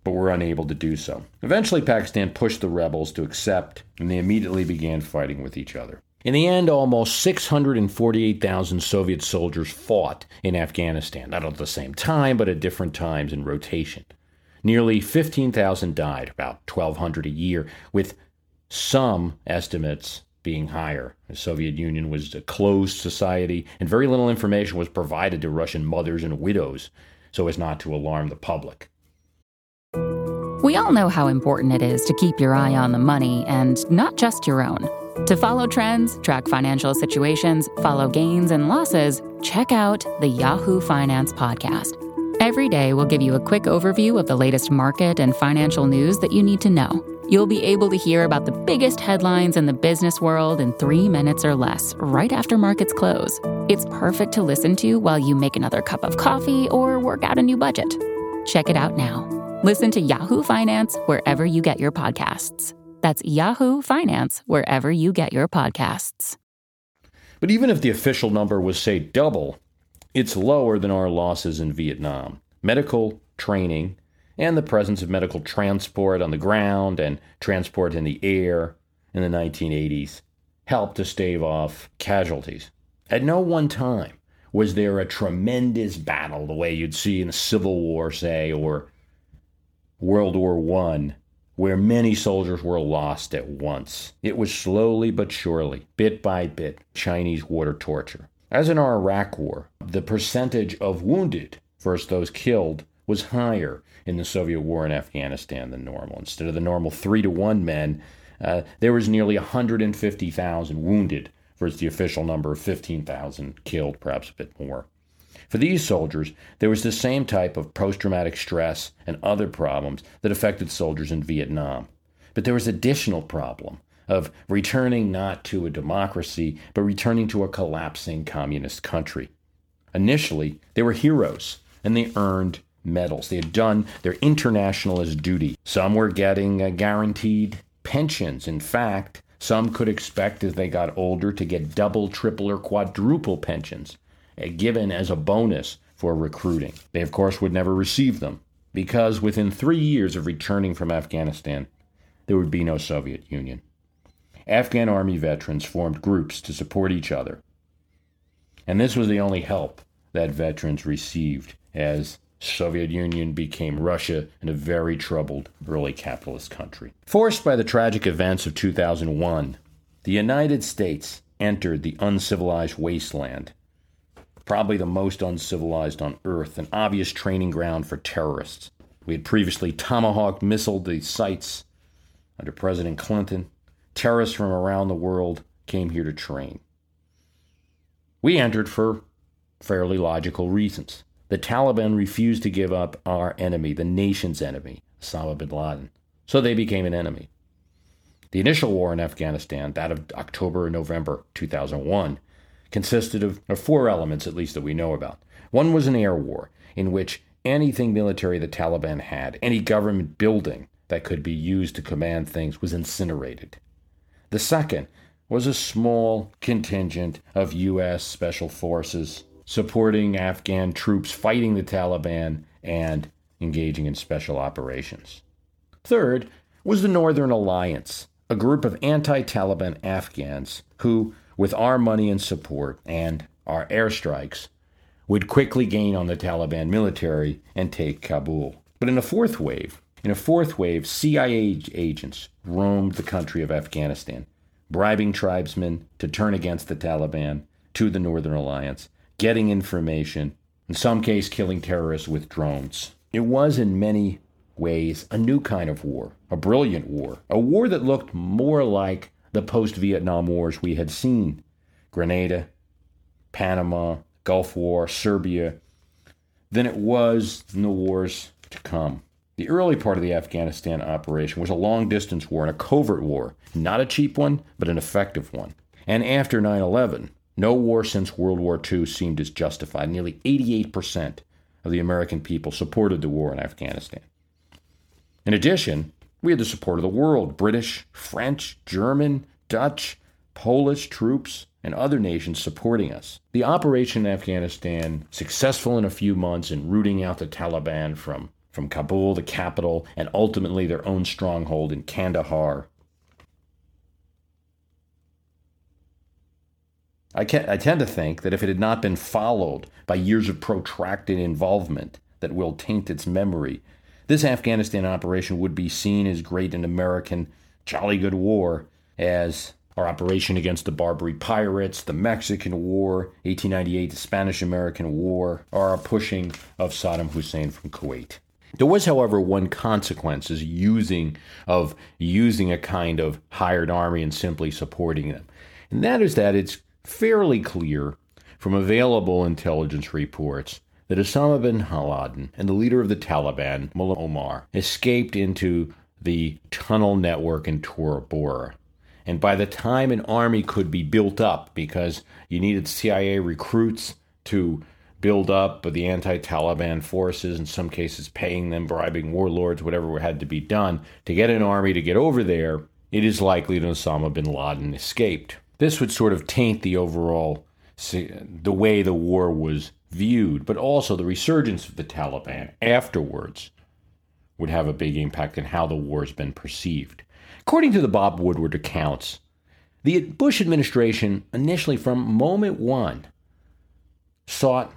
C: but were unable to do so. Eventually, Pakistan pushed the rebels to accept, and they immediately began fighting with each other. In the end, almost 648,000 Soviet soldiers fought in Afghanistan, not at the same time, but at different times in rotation. Nearly 15,000 died, about 1,200 a year, with some estimates being higher. The Soviet Union was a closed society, and very little information was provided to Russian mothers and widows so as not to alarm the public.
E: We all know how important it is to keep your eye on the money, and not just your own. To follow trends, track financial situations, follow gains and losses, check out the Yahoo Finance podcast. Every day, we'll give you a quick overview of the latest market and financial news that you need to know. You'll be able to hear about the biggest headlines in the business world in 3 minutes or less, right after markets close. It's perfect to listen to while you make another cup of coffee or work out a new budget. Check it out now. Listen to Yahoo Finance wherever you get your podcasts. That's Yahoo Finance wherever you get your podcasts.
C: But even if the official number was, say, double, it's lower than our losses in Vietnam. Medical training and the presence of medical transport on the ground and transport in the air in the 1980s helped to stave off casualties. At no one time was there a tremendous battle the way you'd see in the Civil War, say, or World War I, where many soldiers were lost at once. It was slowly but surely, bit by bit, Chinese water torture. As in our Iraq War, the percentage of wounded versus those killed was higher in the Soviet war in Afghanistan than normal. Instead of the normal 3-to-1 men, there was nearly 150,000 wounded versus the official number of 15,000 killed, perhaps a bit more. For these soldiers, there was the same type of post-traumatic stress and other problems that affected soldiers in Vietnam. But there was additional problem of returning not to a democracy, but returning to a collapsing communist country. Initially, they were heroes, and they earned medals. They had done their internationalist duty. Some were getting guaranteed pensions. In fact, some could expect as they got older to get double, triple, or quadruple pensions, given as a bonus for recruiting. They, of course, would never receive them, because within 3 years of returning from Afghanistan, there would be no Soviet Union. Afghan army veterans formed groups to support each other. And this was the only help that veterans received as Soviet Union became Russia and a very troubled early capitalist country. Forced by the tragic events of 2001, the United States entered the uncivilized wasteland, probably the most uncivilized on Earth, an obvious training ground for terrorists. We had previously tomahawked missiled the sites under President Clinton. Terrorists from around the world came here to train. We entered for fairly logical reasons. The Taliban refused to give up our enemy, the nation's enemy, Osama bin Laden. So they became an enemy. The initial war in Afghanistan, that of October and November 2001, consisted of 4 elements, at least that we know about. One was an air war, in which anything military the Taliban had, any government building that could be used to command things, was incinerated. The second was a small contingent of U.S. Special Forces supporting Afghan troops fighting the Taliban and engaging in special operations. Third was the Northern Alliance, a group of anti-Taliban Afghans who, with our money and support and our airstrikes, would quickly gain on the Taliban military and take Kabul. But in a fourth wave, CIA agents roamed the country of Afghanistan, bribing tribesmen to turn against the Taliban to the Northern Alliance, getting information, in some case killing terrorists with drones. It was in many ways a new kind of war, a brilliant war, a war that looked more like the post-Vietnam wars we had seen, Grenada, Panama, Gulf War, Serbia, than it was in the wars to come. The early part of the Afghanistan operation was a long-distance war and a covert war, not a cheap one, but an effective one. And after 9/11, no war since World War II seemed as justified. Nearly 88% of the American people supported the war in Afghanistan. In addition, we had the support of the world: British, French, German, Dutch, Polish troops, and other nations supporting us. The operation in Afghanistan, successful in a few months in rooting out the Taliban from from Kabul, the capital, and ultimately their own stronghold in Kandahar. I tend to think that if it had not been followed by years of protracted involvement that will taint its memory, this Afghanistan operation would be seen as great an American jolly good war as our operation against the Barbary pirates, the Mexican War, 1898, the Spanish-American War, or our pushing of Saddam Hussein from Kuwait. There was, however, one consequence of using a kind of hired army and simply supporting them. And that is that it's fairly clear from available intelligence reports that Osama bin Laden and the leader of the Taliban, Mullah Omar, escaped into the tunnel network in Tora Bora. And by the time an army could be built up, because you needed CIA recruits to build up the anti-Taliban forces, in some cases paying them, bribing warlords, whatever had to be done, to get an army to get over there, it is likely that Osama bin Laden escaped. This would sort of taint the overall, the way the war was viewed, but also the resurgence of the Taliban afterwards would have a big impact on how the war has been perceived. According to the Bob Woodward accounts, the Bush administration initially, from moment one, sought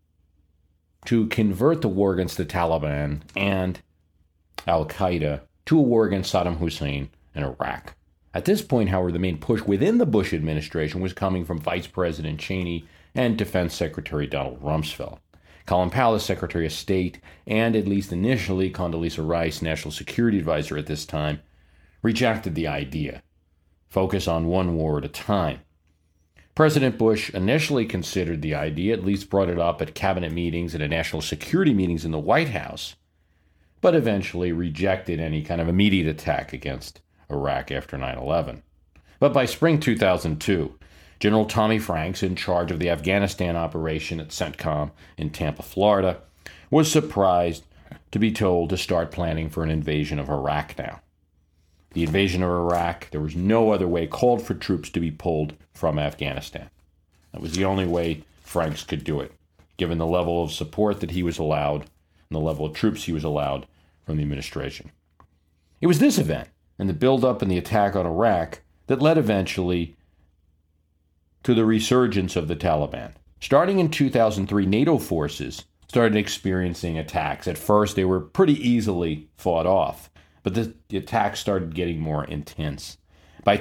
C: to convert the war against the Taliban and al-Qaeda to a war against Saddam Hussein and Iraq. At this point, however, the main push within the Bush administration was coming from Vice President Cheney and Defense Secretary Donald Rumsfeld. Colin Powell, Secretary of State, and at least initially Condoleezza Rice, National Security Advisor at this time, rejected the idea. Focus on one war at a time. President Bush initially considered the idea, at least brought it up at cabinet meetings and at national security meetings in the White House, but eventually rejected any kind of immediate attack against Iraq after 9/11. But by spring 2002, General Tommy Franks, in charge of the Afghanistan operation at CENTCOM in Tampa, Florida, was surprised to be told to start planning for an invasion of Iraq now. The invasion of Iraq, there was no other way, called for troops to be pulled from Afghanistan. That was the only way Franks could do it, given the level of support that he was allowed and the level of troops he was allowed from the administration. It was this event and the buildup and the attack on Iraq that led eventually to the resurgence of the Taliban. Starting in 2003, NATO forces started experiencing attacks. At first, they were pretty easily fought off, but the attacks started getting more intense. By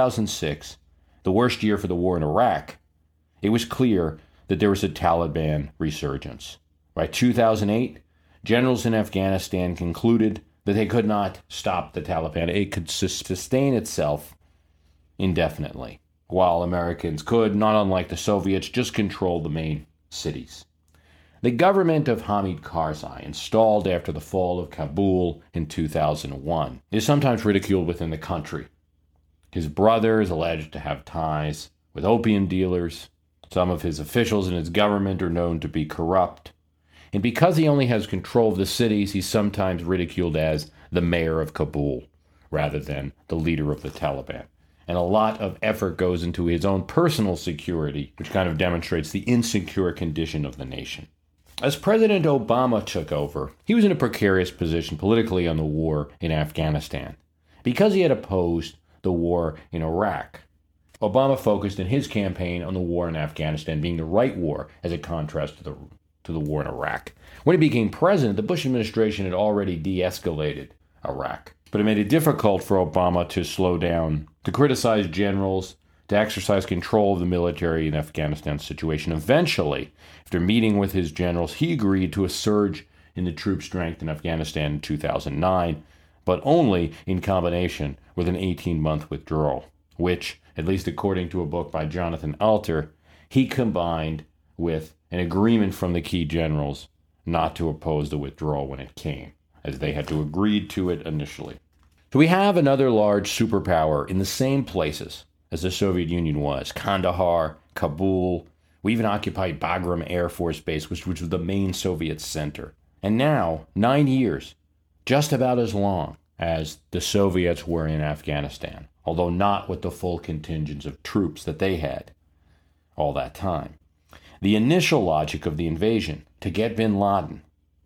C: 2006, the worst year for the war in Iraq, it was clear that there was a Taliban resurgence. By 2008, generals in Afghanistan concluded that they could not stop the Taliban. It could sustain itself indefinitely, while Americans could, not unlike the Soviets, just control the main cities. The government of Hamid Karzai, installed after the fall of Kabul in 2001, is sometimes ridiculed within the country. His brother is alleged to have ties with opium dealers. Some of his officials in his government are known to be corrupt. And because he only has control of the cities, he's sometimes ridiculed as the mayor of Kabul, rather than the leader of the Taliban. And a lot of effort goes into his own personal security, which kind of demonstrates the insecure condition of the nation. As President Obama took over, he was in a precarious position politically on the war in Afghanistan. Because he had opposed the war in Iraq, Obama focused in his campaign on the war in Afghanistan being the right war as a contrast to the war in Iraq. When he became president, the Bush administration had already de-escalated Iraq. But it made it difficult for Obama to slow down, to criticize generals, to exercise control of the military in Afghanistan's situation. Eventually, after meeting with his generals, he agreed to a surge in the troop strength in Afghanistan in 2009, but only in combination with an 18-month withdrawal, which, at least according to a book by Jonathan Alter, he combined with an agreement from the key generals not to oppose the withdrawal when it came, as they had to agree to it initially. So we have another large superpower in the same places as the Soviet Union was: Kandahar, Kabul. We even occupied Bagram Air Force Base, which was the main Soviet center. And now, 9 years, just about as long as the Soviets were in Afghanistan, although not with the full contingents of troops that they had all that time. The initial logic of the invasion, to get bin Laden,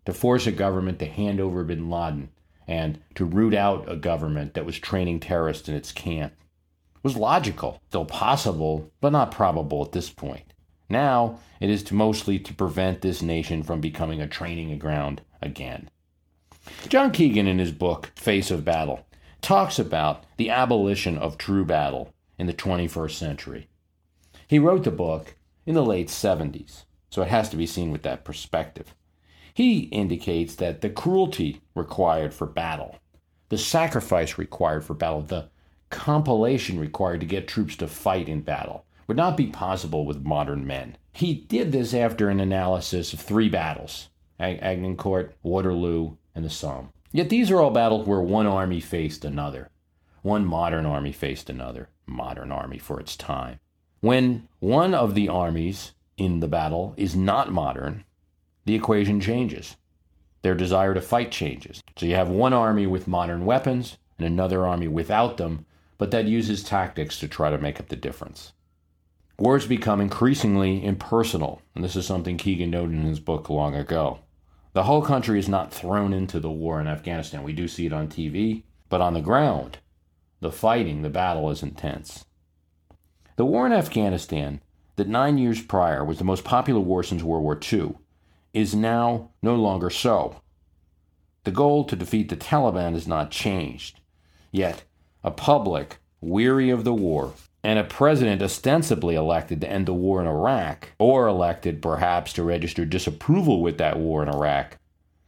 C: to force a government to hand over bin Laden and to root out a government that was training terrorists in its camp. It was logical, still possible, but not probable at this point. Now, it is mostly to prevent this nation from becoming a training ground again. John Keegan, in his book, Face of Battle, talks about the abolition of true battle in the 21st century. He wrote the book in the late 70s, so it has to be seen with that perspective. He indicates that the cruelty required for battle, the sacrifice required for battle, the compilation required to get troops to fight in battle would not be possible with modern men. He did this after an analysis of 3 battles, Agincourt, Waterloo, and the Somme. Yet these are all battles where one army faced another. One modern army faced another modern army for its time. When one of the armies in the battle is not modern, the equation changes. Their desire to fight changes. So you have one army with modern weapons and another army without them, but that uses tactics to try to make up the difference. Wars become increasingly impersonal, and this is something Keegan noted in his book long ago. The whole country is not thrown into the war in Afghanistan. We do see it on TV, but on the ground, the fighting, the battle is intense. The war in Afghanistan, that 9 years prior was the most popular war since World War II, is now no longer so. The goal to defeat the Taliban has not changed. Yet, a public weary of the war, and a president ostensibly elected to end the war in Iraq, or elected perhaps to register disapproval with that war in Iraq,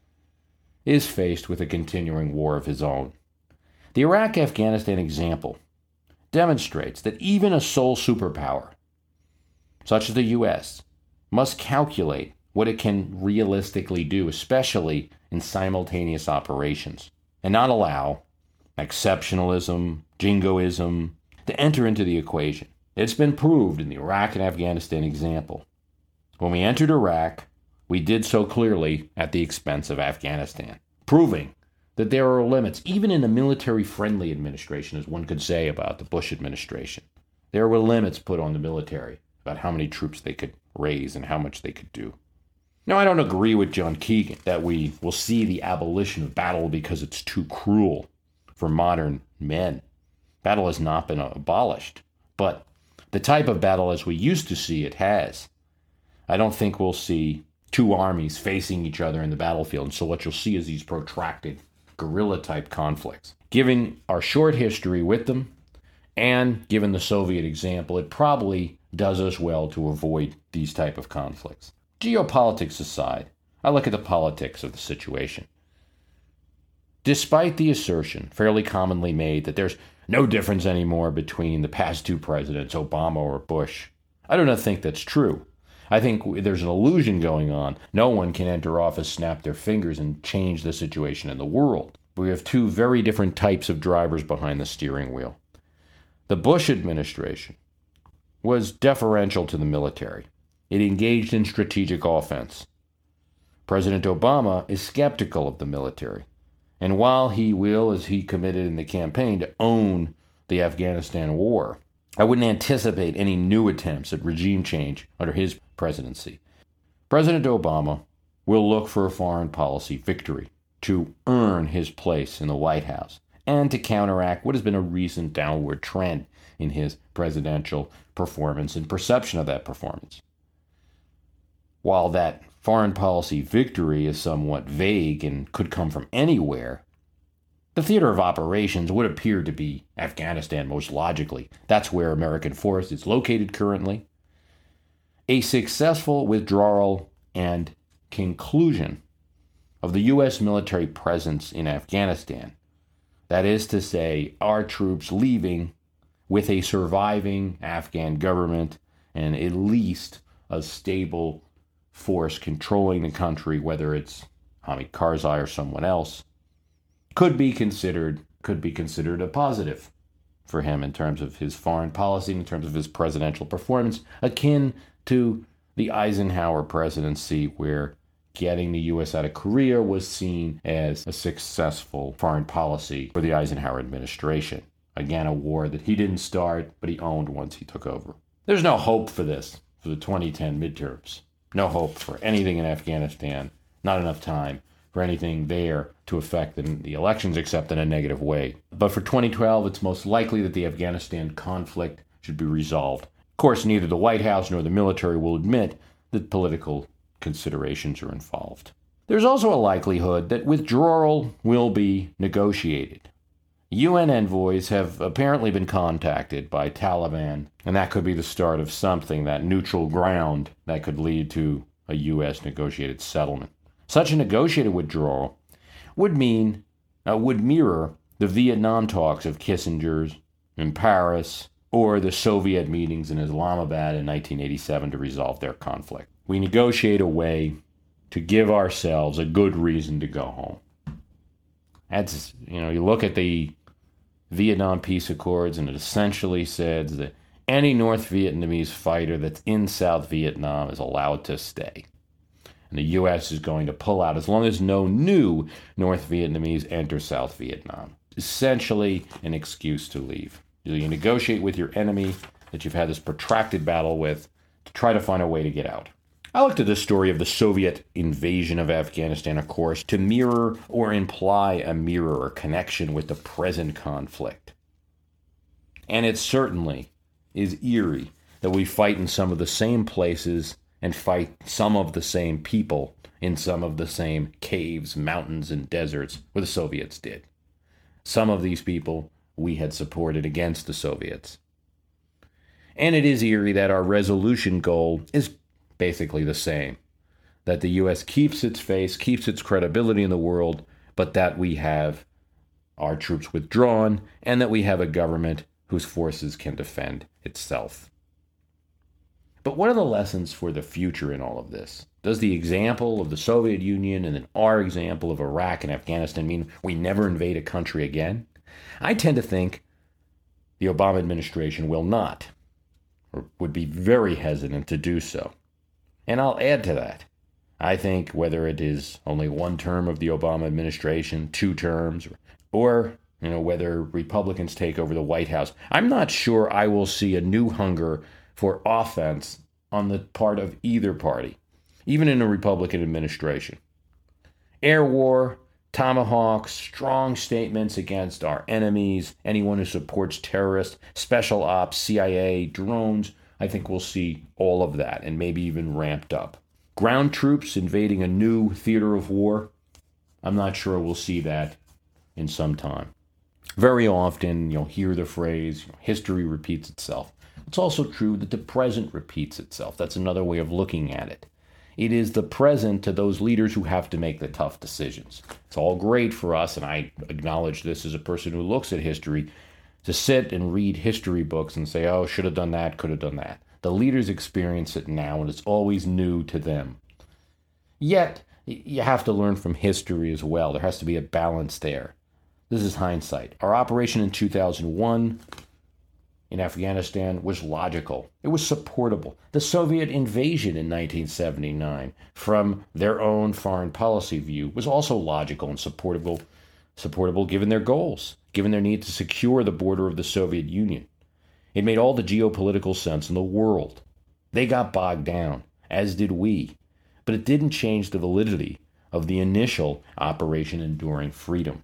C: is faced with a continuing war of his own. The Iraq-Afghanistan example demonstrates that even a sole superpower, such as the U.S., must calculate what it can realistically do, especially in simultaneous operations, and not allow exceptionalism, jingoism, to enter into the equation. It's been proved in the Iraq and Afghanistan example. When we entered Iraq, we did so clearly at the expense of Afghanistan, proving that there are limits, even in a military-friendly administration, as one could say about the Bush administration. There were limits put on the military about how many troops they could raise and how much they could do. Now, I don't agree with John Keegan that we will see the abolition of battle because it's too cruel for modern men. Battle has not been abolished, but the type of battle as we used to see it has. I don't think we'll see 2 armies facing each other in the battlefield, and so what you'll see is these protracted guerrilla-type conflicts. Given our short history with them, and given the Soviet example, it probably does us well to avoid these type of conflicts. Geopolitics aside, I look at the politics of the situation. Despite the assertion, fairly commonly made, that there's no difference anymore between the past 2 presidents, Obama or Bush, I do not think that's true. I think there's an illusion going on. No one can enter office, snap their fingers, and change the situation in the world. We have 2 very different types of drivers behind the steering wheel. The Bush administration was deferential to the military. It engaged in strategic offense. President Obama is skeptical of the military. And while he will, as he committed in the campaign, to own the Afghanistan war, I wouldn't anticipate any new attempts at regime change under his presidency. President Obama will look for a foreign policy victory to earn his place in the White House and to counteract what has been a recent downward trend in his presidential performance and perception of that performance. While that foreign policy victory is somewhat vague and could come from anywhere, the theater of operations would appear to be Afghanistan most logically. That's where American force is located currently. A successful withdrawal and conclusion of the U.S. military presence in Afghanistan, that is to say, our troops leaving with a surviving Afghan government and at least a stable force controlling the country, whether it's Hamid Karzai or someone else, could be considered a positive for him in terms of his foreign policy, in terms of his presidential performance, akin to the Eisenhower presidency, where getting the U.S. out of Korea was seen as a successful foreign policy for the Eisenhower administration. Again, a war that he didn't start, but he owned once he took over. There's no hope for this for the 2010 midterms. No hope for anything in Afghanistan. Not enough time. for anything there to affect the elections except in a negative way. But for 2012, it's most likely that the Afghanistan conflict should be resolved. Of course, neither the White House nor the military will admit that political considerations are involved. There's also a likelihood that withdrawal will be negotiated. UN envoys have apparently been contacted by Taliban, and that could be the start of something, that neutral ground that could lead to a U.S. negotiated settlement. Such a negotiated withdrawal would mirror the Vietnam talks of Kissinger's in Paris or the Soviet meetings in Islamabad in 1987 to resolve their conflict. We negotiate a way to give ourselves a good reason to go home. That's, you look at the Vietnam Peace Accords, and it essentially says that any North Vietnamese fighter that's in South Vietnam is allowed to stay. And the U.S. is going to pull out as long as no new North Vietnamese enter South Vietnam. Essentially an excuse to leave. You negotiate with your enemy that you've had this protracted battle with to try to find a way to get out. I looked at the story of the Soviet invasion of Afghanistan, of course, to mirror or imply a mirror or connection with the present conflict. And it certainly is eerie that we fight in some of the same places and fight some of the same people in some of the same caves, mountains, and deserts where the Soviets did. Some of these people we had supported against the Soviets. And it is eerie that our resolution goal is basically the same. That the U.S. keeps its face, keeps its credibility in the world, but that we have our troops withdrawn and that we have a government whose forces can defend itself. But what are the lessons for the future in all of this? Does the example of the Soviet Union and then our example of Iraq and Afghanistan mean we never invade a country again? I tend to think the Obama administration will not, or would be very hesitant to do so. And I'll add to that. I think whether it is only one term of the Obama administration, 2 terms, or whether Republicans take over the White House, I'm not sure I will see a new hunger for offense on the part of either party, even in a Republican administration. Air war, tomahawks, strong statements against our enemies, anyone who supports terrorists, special ops, CIA, drones. I think we'll see all of that and maybe even ramped up. Ground troops invading a new theater of war. I'm not sure we'll see that in some time. Very often you'll hear the phrase, history repeats itself. It's also true that the present repeats itself. That's another way of looking at it. It is the present to those leaders who have to make the tough decisions. It's all great for us, and I acknowledge this as a person who looks at history, to sit and read history books and say, oh, should have done that, could have done that. The leaders experience it now, and it's always new to them. Yet, you have to learn from history as well. There has to be a balance there. This is hindsight. Our operation in 2001 in Afghanistan was logical. It was supportable. The Soviet invasion in 1979, from their own foreign policy view, was also logical and supportable given their goals, given their need to secure the border of the Soviet Union. It made all the geopolitical sense in the world. They got bogged down, as did we, but it didn't change the validity of the initial Operation Enduring Freedom.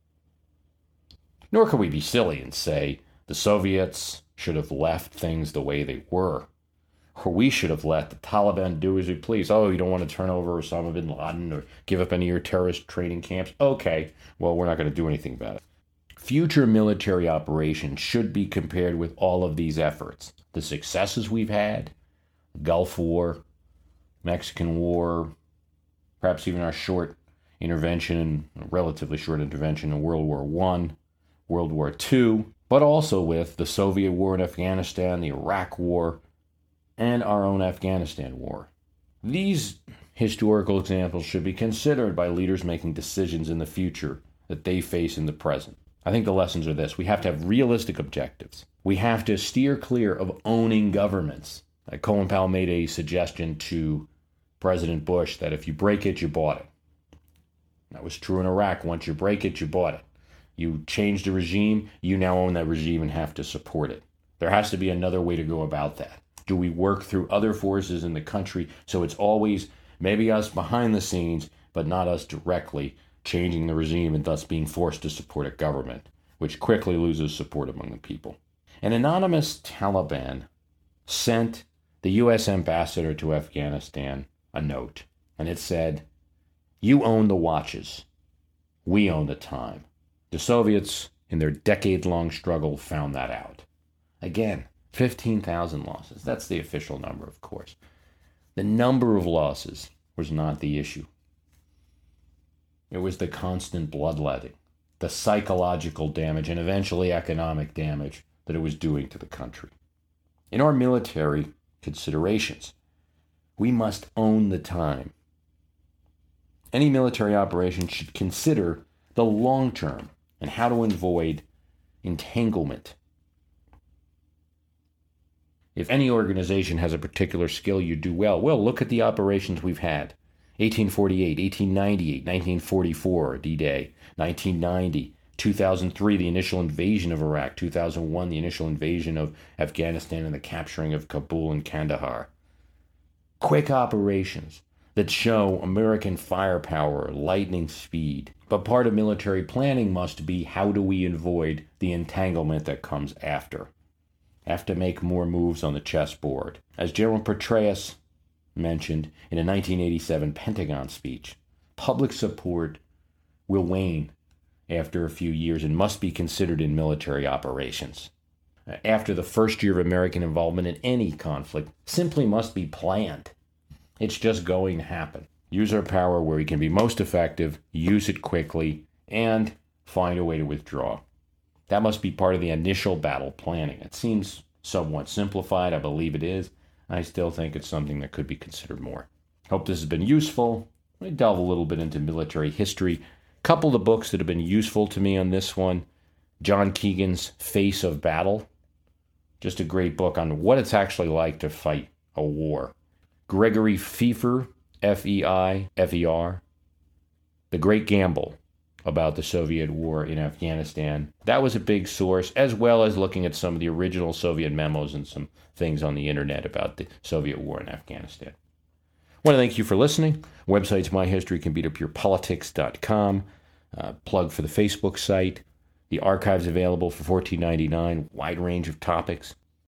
C: Nor can we be silly and say the Soviets should have left things the way they were, or we should have let the Taliban do as we please. Oh, you don't want to turn over Osama bin Laden or give up any of your terrorist training camps? Okay, well, we're not going to do anything about it. Future military operations should be compared with all of these efforts. The successes we've had, Gulf War, Mexican War, perhaps even our relatively short intervention in World War I, World War II, but also with the Soviet War in Afghanistan, the Iraq War, and our own Afghanistan War. These historical examples should be considered by leaders making decisions in the future that they face in the present. I think the lessons are this. We have to have realistic objectives. We have to steer clear of owning governments. Colin Powell made a suggestion to President Bush that if you break it, you bought it. That was true in Iraq. Once you break it, you bought it. You change the regime, you now own that regime and have to support it. There has to be another way to go about that. Do we work through other forces in the country so it's always maybe us behind the scenes, but not us directly changing the regime and thus being forced to support a government, which quickly loses support among the people. An anonymous Taliban sent the U.S. ambassador to Afghanistan a note, and it said, "You own the watches. We own the time." The Soviets, in their decade-long struggle, found that out. Again, 15,000 losses. That's the official number, of course. The number of losses was not the issue. It was the constant bloodletting, the psychological damage, and eventually economic damage that it was doing to the country. In our military considerations, we must own the time. Any military operation should consider the long term and how to avoid entanglement. If any organization has a particular skill you do well, look at the operations we've had. 1848, 1898, 1944, D-Day, 1990, 2003, the initial invasion of Iraq, 2001, the initial invasion of Afghanistan and the capturing of Kabul and Kandahar. Quick operations that show American firepower, lightning speed. But part of military planning must be, how do we avoid the entanglement that comes after? Have to make more moves on the chessboard. As General Petraeus mentioned in a 1987 Pentagon speech, public support will wane after a few years and must be considered in military operations. After the first year of American involvement in any conflict simply must be planned. It's just going to happen. Use our power where we can be most effective, use it quickly, and find a way to withdraw. That must be part of the initial battle planning. It seems somewhat simplified. I believe it is. I still think it's something that could be considered more. Hope this has been useful. Let me delve a little bit into military history. A couple of books that have been useful to me on this one. John Keegan's Face of Battle. Just a great book on what it's actually like to fight a war. Gregory Feifer, F-E-I-F-E-R. The Great Gamble, about the Soviet war in Afghanistan. That was a big source, as well as looking at some of the original Soviet memos and some things on the internet about the Soviet war in Afghanistan. I want to thank you for listening. Website's myhistorycanbeatupyourpolitics.com. Plug for the Facebook site. The archive's available for $14.99, wide range of topics.